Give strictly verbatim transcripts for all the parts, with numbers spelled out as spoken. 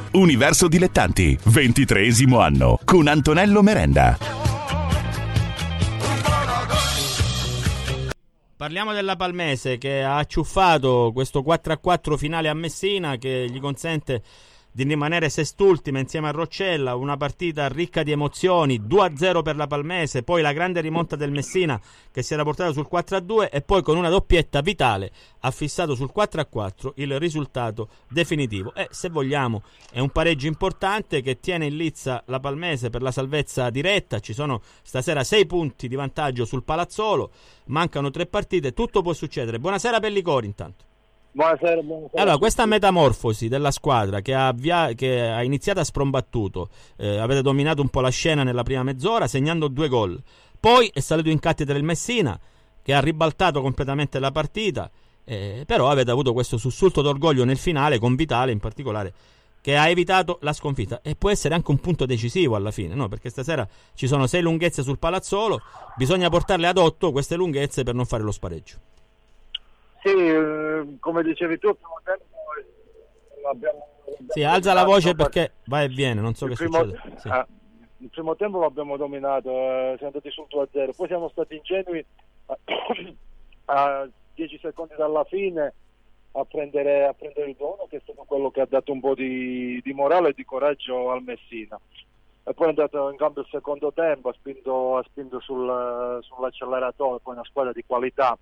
Universo Dilettanti, ventitreesimo anno, con Antonello Merenda. Parliamo della Palmese, che ha acciuffato questo quattro a quattro finale a Messina, che gli consente di rimanere sest'ultima insieme a Roccella. Una partita ricca di emozioni, due a zero per la Palmese, poi la grande rimonta del Messina che si era portato sul quattro a due e poi con una doppietta Vitale ha fissato sul quattro a quattro il risultato definitivo. E se vogliamo è un pareggio importante che tiene in lizza la Palmese per la salvezza diretta. Ci sono stasera sei punti di vantaggio sul Palazzolo, mancano tre partite, tutto può succedere. Buonasera Pellicori intanto. Buonasera, buonasera. Allora, questa metamorfosi della squadra che ha, avvia- che ha iniziato a sprombattuto, eh, avete dominato un po' la scena nella prima mezz'ora segnando due gol, poi è salito in cattedra il Messina che ha ribaltato completamente la partita, eh, però avete avuto questo sussulto d'orgoglio nel finale con Vitale in particolare che ha evitato la sconfitta e può essere anche un punto decisivo alla fine, no? Perché stasera ci sono sei lunghezze sul Palazzolo, bisogna portarle ad otto queste lunghezze per non fare lo spareggio. Sì, eh, come dicevi tu, il primo tempo l'abbiamo... Sì, alza la voce perché va e viene, non so il che primo, succede. Sì. eh, il primo tempo l'abbiamo dominato, eh, siamo andati sul due a zero, poi siamo stati ingenui a dieci secondi dalla fine a prendere, a prendere il buono, che è stato quello che ha dato un po' di, di morale e di coraggio al Messina. E poi è andato in cambio il secondo tempo, ha spinto, ha spinto sul, sull'acceleratore, poi una squadra di qualità.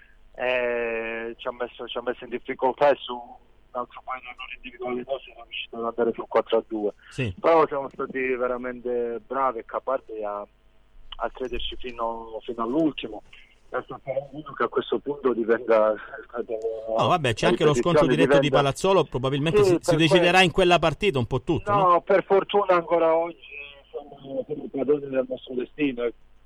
Eh, ci, ha messo, ci ha messo in difficoltà e su un altro paio di errori individuali nostri siamo riusciti ad andare sul quattro a due. Sì. Però siamo stati veramente bravi e capaci a, a crederci fino, fino all'ultimo. E spero che a questo punto diventa... Oh, vabbè, c'è anche lo scontro diretto diventa... di Palazzolo, probabilmente sì, si, si deciderà que... in quella partita un po' tutto. No, no? Per fortuna ancora oggi siamo, siamo padroni del nostro destino.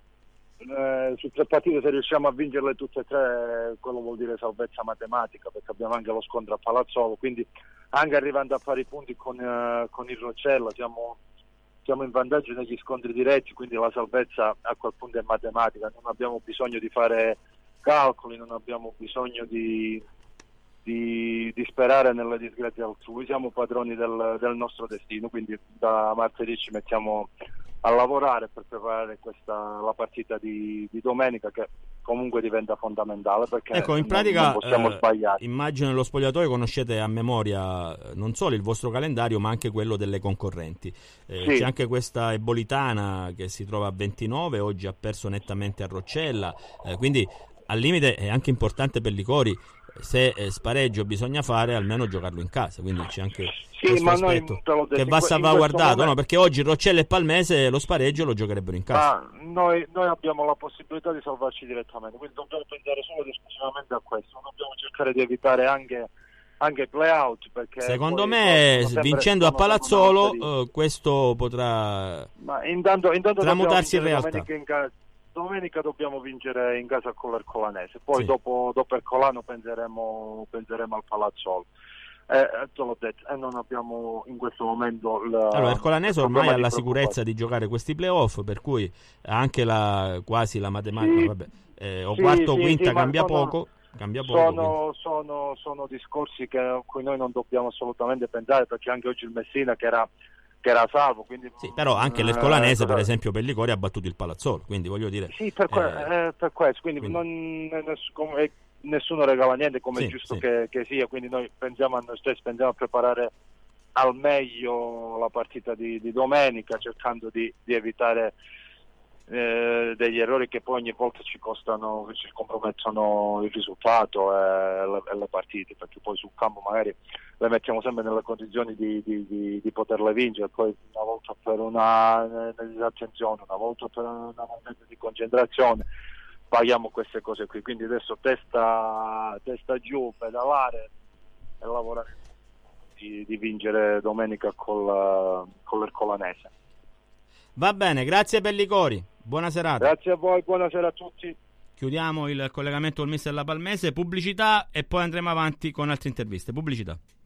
Eh, su tre partite se riusciamo a vincerle tutte e tre, quello vuol dire salvezza matematica, perché abbiamo anche lo scontro a Palazzolo, quindi anche arrivando a fare i punti con, eh, con il Roccella siamo, siamo in vantaggio negli scontri diretti, quindi la salvezza a quel punto è matematica, non abbiamo bisogno di fare calcoli, non abbiamo bisogno di, di, di sperare nelle disgrazie altrui, siamo padroni del, del nostro destino, quindi da martedì ci mettiamo a lavorare per preparare questa, la partita di, di domenica, che comunque diventa fondamentale, perché ecco, in non, pratica non possiamo eh, sbagliare. Immagino nello spogliatoio conoscete a memoria non solo il vostro calendario ma anche quello delle concorrenti. Eh, sì. C'è anche questa Ebolitana che si trova a ventinove, oggi ha perso nettamente a Roccella, eh, quindi al limite è anche importante per Licori, se eh, spareggio bisogna fare almeno giocarlo in casa, quindi c'è anche sì, questo ma aspetto noi, detto, che va salvaguardato, momento... no? Perché oggi Roccella e Palmese lo spareggio lo giocherebbero in casa. Ma noi, noi abbiamo la possibilità di salvarci direttamente, quindi dobbiamo pensare solo ed esclusivamente a questo, non dobbiamo cercare di evitare anche anche i play-out, perché secondo poi me sempre, vincendo a Palazzolo uh, questo potrà ma intanto, intanto tramutarsi in realtà. Domenica, in ca- domenica dobbiamo vincere in casa con l'Ercolanese, poi sì. dopo, dopo Ercolano penseremo, penseremo al Palazzolo. Eh, te l'ho detto, e eh, non abbiamo in questo momento la, allora Ercolanese ormai ha la di sicurezza di giocare questi playoff, per cui anche la quasi la matematica, sì, vabbè, eh, o sì, quarto o sì, quinta sì, cambia sono, poco cambia poco sono, sono, sono discorsi che, a cui noi non dobbiamo assolutamente pensare, perché anche oggi il Messina che era che era salvo, quindi sì, però anche l'Ercolanese eh, per esempio per Licoria ha battuto il Palazzolo, quindi voglio dire sì, per, que- eh, eh, per questo, quindi, quindi. Non, ness- come, nessuno regala niente, come sì, è giusto sì. Che, che sia, quindi noi pensiamo a noi stessi, pensiamo a preparare al meglio la partita di, di domenica, cercando di, di evitare eh, degli errori che poi ogni volta ci costano, che ci compromettono il risultato e le, e le partite, perché poi sul campo magari le mettiamo sempre nelle condizioni di, di, di, di poterle vincere, poi una volta per una disattenzione, una volta per una mancanza di concentrazione paghiamo queste cose qui, quindi adesso testa, testa giù, pedalare e lavorare di, di vincere domenica col, con l'Ercolanese. Va bene, grazie per Licori, buona serata. Grazie a voi, buonasera a tutti. Chiudiamo il collegamento col mister La Palmese, pubblicità e poi andremo avanti con altre interviste. Pubblicità.